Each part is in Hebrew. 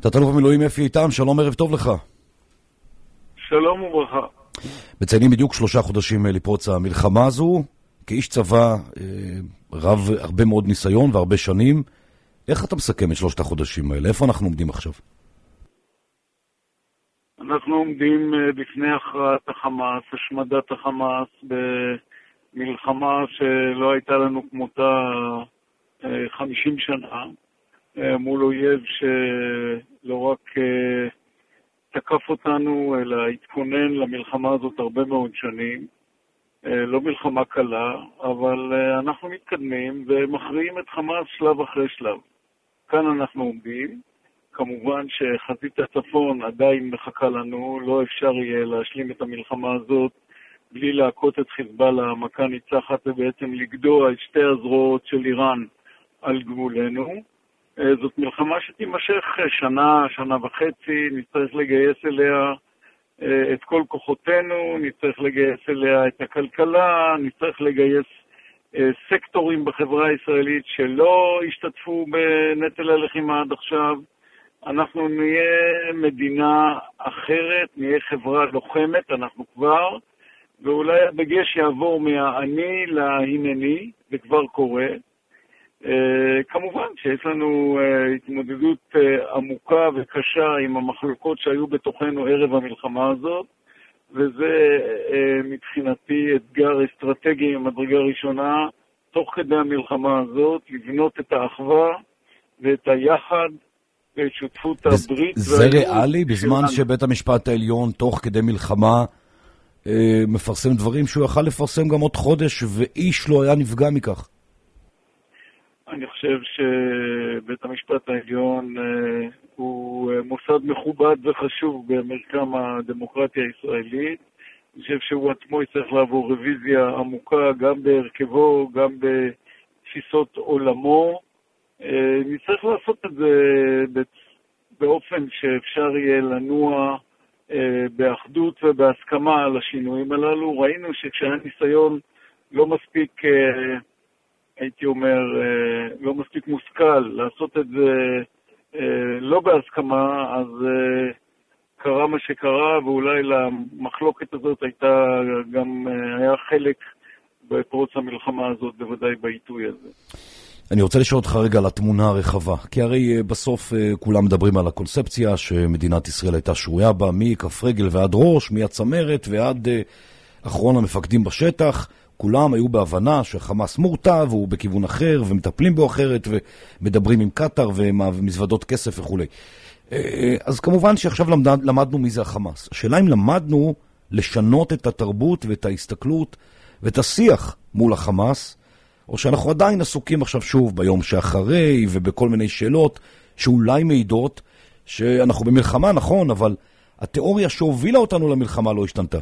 תת-אלוף במילואים אפי איתם, שלום, ערב טוב לך. שלום וברכה. מציינים בדיוק 3 חודשים לפרוץ המלחמה הזו, כאיש צבא רב הרבה מאוד ניסיון והרבה שנים. איך אתה מסכם את 3 החודשים האלה? איפה אנחנו עומדים עכשיו? אנחנו עומדים בפני הכרעת החמאס, השמדת החמאס, במלחמה שלא הייתה לנו כמותה 50 שנה, מול אויב שלא רק תקף אותנו, אלא התכונן למלחמה הזאת הרבה מאוד שנים. לא מלחמה קלה, אבל אנחנו מתקדמים ומכריעים את חמאס שלב אחרי שלב. כאן אנחנו עומדים. כמובן שחזית הצפון עדיין מחכה לנו, לא אפשר יהיה להשלים את המלחמה הזאת בלי להכות את חיזבאללה מכה ניצחת ובעצם לגדוע את שתי הזרועות של איראן על גבולנו. זאת מלחמה שתימשך שנה וחצי, נצטרך לגייס אליה את כל כוחותינו, נצטרך לגייס אליה את הכלכלה, נצטרך לגייס סקטורים בחברה הישראלית שלא השתתפו בנטל הלחימה עד עכשיו. אנחנו נהיה מדינה אחרת, נהיה חברה לוחמת, אנחנו כבר, ואולי הדגש יעבור מהאני להינני, זה כבר קורה. כמובן שיש לנו התמודדות עמוקה וקשה עם המחלוקות שהיו בתוכנו ערב המלחמה הזאת, וזה מבחינתי אתגר אסטרטגי ממדרגה ראשונה, תוך כדי המלחמה הזאת, לבנות את האחווה ואת היחד ואת שותפות הברית. זה ריאלי בזמן שבית המשפט העליון תוך כדי מלחמה מפרסם דברים שהוא יכל לפרסם גם עוד חודש ואיש לא היה נפגע מכך? אני חושב שבית המשפט העליון הוא מוסד מכובד וחשוב במרקם הדמוקרטיה הישראלית. אני חושב שהוא עצמו יצטרך לעבור רוויזיה עמוקה גם בהרכבו, גם בתפיסות עולמו. נצטרך לעשות את זה באופן שאפשר יהיה לנוע באחדות ובהסכמה על השינויים הללו. ראינו שכשהיה ניסיון לא מספיק, הייתי אומר, לא מספיק מושכל לעשות את זה לא בהסכמה, אז קרה מה שקרה, ואולי למחלוקת הזאת היה חלק בפרוץ המלחמה הזאת, בוודאי בעיתוי הזה. אני רוצה לשאול אותך רגע על התמונה הרחבה, כי הרי בסוף כולם מדברים על הקונספציה שמדינת ישראל הייתה שרויה בה, מכף רגל ועד ראש, מהצמרת ועד אחרון המפקדים בשטח. כולם היו בהבנה שחמאס מורתע והוא בכיוון אחר ומטפלים בו אחרת ומדברים עם קטר ומזוודות כסף וכו'. אז כמובן שעכשיו למדנו מי זה החמאס. השאלה אם למדנו לשנות את התרבות ואת ההסתכלות ואת השיח מול החמאס, או שאנחנו עדיין עסוקים עכשיו שוב ביום שאחרי ובכל מיני שאלות שאולי מעידות שאנחנו במלחמה, נכון, אבל התיאוריה שהובילה אותנו למלחמה לא השתנתה.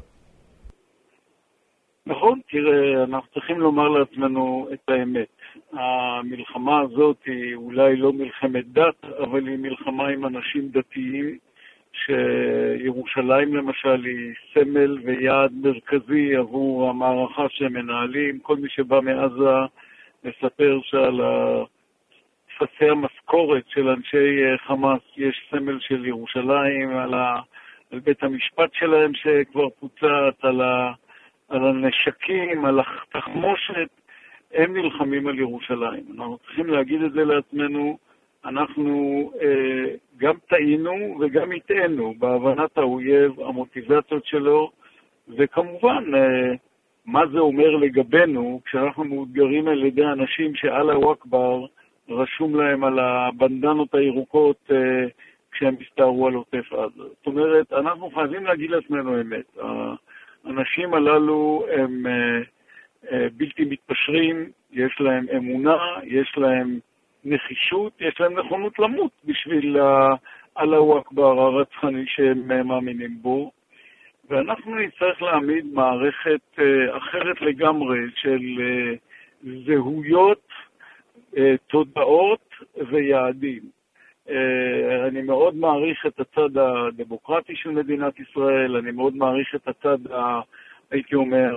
נכון, תראה, אנחנו צריכים לומר לעצמנו את האמת. המלחמה הזאת היא אולי לא מלחמת דת, אבל היא מלחמה עם אנשים דתיים, שירושלים למשל היא סמל ויעד מרכזי עבור המערכה שהם מנהלים. כל מי שבא מעזה מספר שעל תפסי המשכורת של אנשי חמאס יש סמל של ירושלים, על בית המשפט שלהם שכבר פוצץ, על הנשקים, על התחמושת. הם נלחמים על ירושלים. אנחנו צריכים להגיד את זה לעצמנו. אנחנו גם טעינו וגם הטענו בהבנת האויב, המוטיבציות שלו, וכמובן מה זה אומר לגבינו כשאנחנו מאותגרים על ידי אנשים שאללהו אכבר רשום להם על הבנדנות הירוקות כשהם מסתערו על עוטף עזה. זאת אומרת, אנחנו חייבים להגיד לעצמנו אמת. האנשים הללו הם בלתי מתפשרים, יש להם אמונה, יש להם נחישות, יש להם נכונות למות בשביל אללהו אכבר הרצחני שהם מאמינים בו, ואנחנו נצטרך להעמיד מערכת אחרת לגמרי של זהויות, תודעות ויעדים. אני מאוד מעריך את הצד הדמוקרטי של מדינת ישראל, אני מאוד מעריך את הצד, הייתי אומר,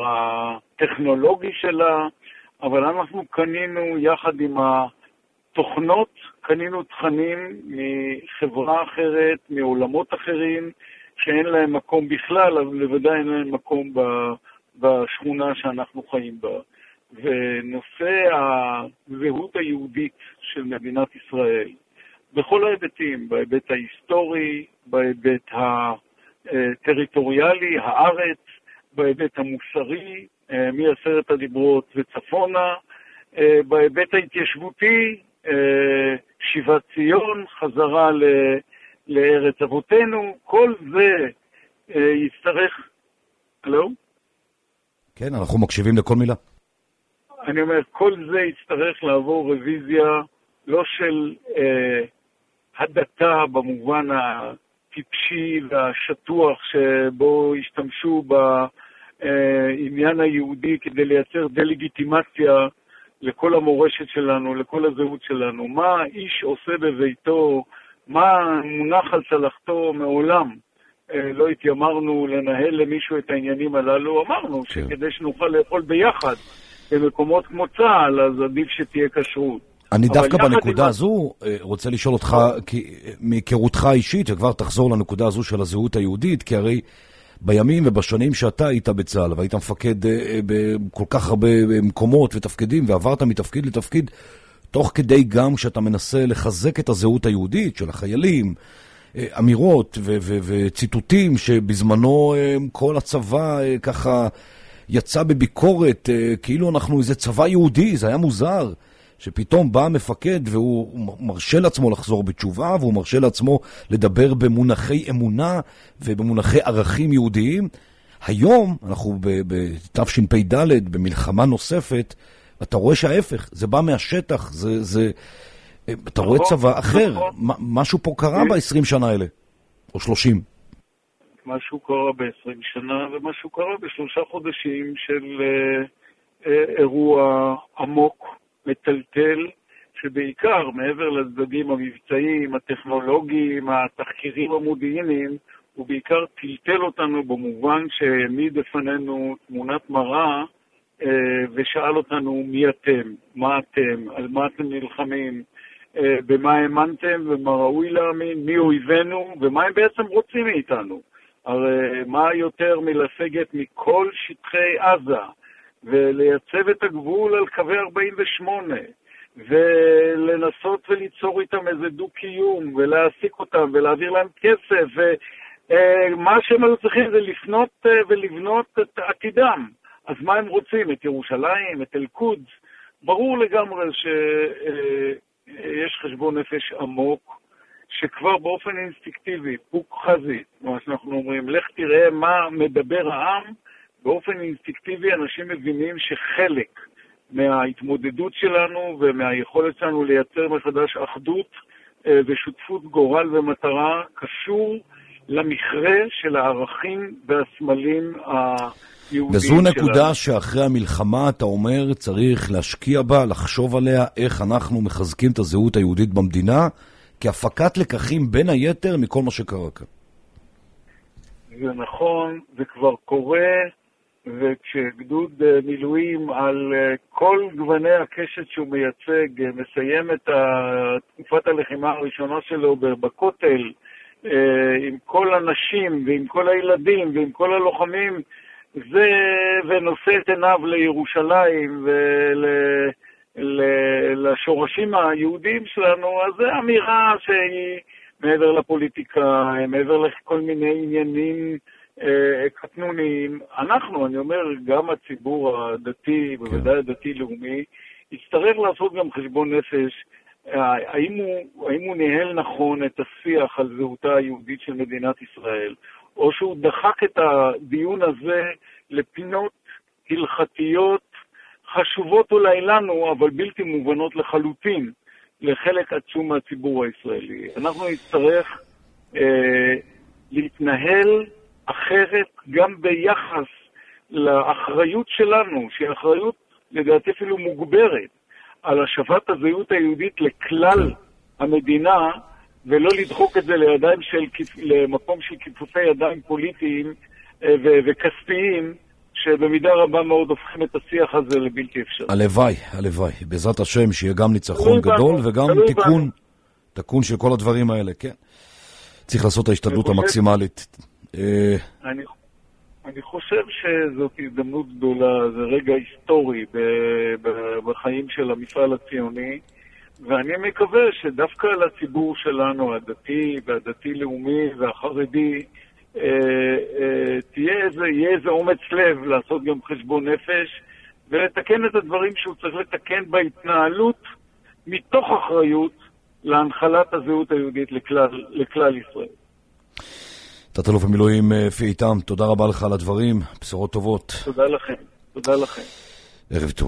הטכנולוגי שלה, אבל אנחנו קנינו יחד עם התוכנות, קנינו תכנים מחברה אחרת, מעולמות אחרים, שאין להם מקום בכלל, אבל לבוודאי אין להם מקום בשכונה שאנחנו חיים בה. ונושא הזהות היהודית של מדינת ישראל, בכל ההיבטים, בהיבט ההיסטורי, בהיבט הטריטוריאלי, הארץ, בהיבט המוסרי, מ10 הדיברות וצפונה, בהיבט ההתיישבותי, שיבת ציון, חזרה לארץ אבותינו, כל זה יצטרך... הלו? כן, אנחנו מקשיבים לכל מילה. אני אומר, כל זה יצטרך לעבור רוויזיה, לא של הדתה במובן הטיפשי והשטוח שבו השתמשו בעניין היהודי כדי לייצר דלגיטימציה לכל המורשת שלנו, לכל הזהות שלנו. מה איש עושה בביתו, מה מונח על צלחתו, מעולם לא התיימרנו לנהל למישהו את העניינים הללו. אמרנו שכדי שנוכל לאכול ביחד במקומות כמו צה"ל, אז עדיף שתהיה כשרות. אני דווקא בנקודה הזו רוצה לשאול אותך, מהיכרותך האישית, וכבר תחזור לנקודה הזו של הזהות היהודית, כי הרי בימים ובשנים שאתה היית בצה"ל, והיית מפקד בכל כך הרבה מקומות ותפקידים, ועברת מתפקיד לתפקיד, תוך כדי גם שאתה מנסה לחזק את הזהות היהודית של החיילים, אמירות וציטוטים שבזמנו כל הצבא ככה יצא בביקורת, כאילו אנחנו איזה צבא יהודי, זה היה מוזר. שפתאום בא מפקד והוא מרשה לעצמו לחזור בתשובה, והוא מרשה לעצמו לדבר במונחי אמונה ובמונחי ערכים יהודיים. היום אנחנו בתשפ"ד, במלחמה נוספת, אתה רואה שההפך, זה בא מהשטח, אתה רואה צבא אחר. משהו פה קרה ב-20 שנה האלה, או 30. משהו קרה ב-20 שנה, ומשהו קרה ב3 חודשים של אירוע עמוק, מטלטל, שבעיקר מעבר לצדדים המבצעיים, הטכנולוגיים, התחקירים המודיעיניים, הוא בעיקר טלטל אותנו במובן שהעמיד לפנינו תמונת מראה ושאל אותנו מי אתם, מה אתם, על מה אתם נלחמים, במה האמנתם ומה ראוי להאמין, מי אויבינו ומה הם בעצם רוצים מאיתנו. הרי מה יותר מלסגת מכל שטחי עזה ולייצב את הגבול על קווי 48 ולנסות וליצור איתם איזה דו-קיום ולהעסיק אותם ולהעביר להם כסף, ומה שהם היו צריכים זה לפנות ולבנות את עתידם. אז מה הם רוצים? את ירושלים, את אל-קודס? ברור לגמרי שיש חשבון נפש עמוק שכבר באופן אינסטינקטיבי, פוק חזית, מה שאנחנו אומרים, לך תראה מה מדבר העם, באופן אינסטינקטיבי אנשים מבינים שחלק מההתמודדות שלנו ומהיכולת שלנו לייצר מחדש אחדות ושותפות גורל ומטרה קשור למכרה של הערכים והסמלים היהודיים וזו נקודה שאחרי המלחמה אתה אומר צריך להשקיע בה, לחשוב עליה, איך אנחנו מחזקים את הזהות היהודית במדינה, כהפקת לקחים בין היתר מכל מה שקרה כאן. זה נכון, זה כבר קורה, וכשגדוד מילואים על כל גווני הקשת שהוא מייצג מסיים את תקופת הלחימה הראשונה שלו בכותל, עם כל הנשים ועם כל הילדים ועם כל הלוחמים, ונושא את עיניו לירושלים ולשורשים היהודיים שלנו, אז זו אמירה שהיא מעבר לפוליטיקה, מעבר לכל מיני עניינים קטנוניים. אני אומר, גם הציבור הדתי, בוודאי הדתי-לאומי, יצטרך לעשות גם חשבון נפש, האם הוא ניהל נכון את השיח על זהותה היהודית של מדינת ישראל, או שהוא דחק את הדיון הזה לפינות הלכתיות חשובות אולי לנו, אבל בלתי מובנות לחלוטין לחלק עצום מהציבור הישראלי. אנחנו נצטרך להתנהל אחרת גם ביחס לאחריות שלנו, שהיא אחריות לדעתי אפילו מוגברת, על השבת הזהות היהודית לכלל המדינה, ולא לדחוק את זה למקום של כיפופי ידיים פוליטיים וכספיים, שבמידה רבה מאוד הופכים את השיח הזה לבלתי אפשרי. הלוואי, הלוואי. בעזרת השם שיהיה גם ניצחון גדול וגם תיקון תקון של כל הדברים האלה, כן. צריך לעשות את ההשתדלות המקסימלית. אני חושב שזאת הזדמנות גדולה, זה רגע היסטורי בחיים של המפעל הציוני, ואני מקווה שדווקא לציבור שלנו, הדתי והדתי-לאומי והחרדי, יהיה איזה אומץ לב לעשות גם חשבון נפש, ולתקן את הדברים שהוא צריך לתקן בהתנהלות, מתוך אחריות להנחלת הזהות היהודית לכלל ישראל. תת-אלוף במילואים פי איתם, תודה רבה לך על הדברים, בשורות טובות. תודה לכם. ערב טוב.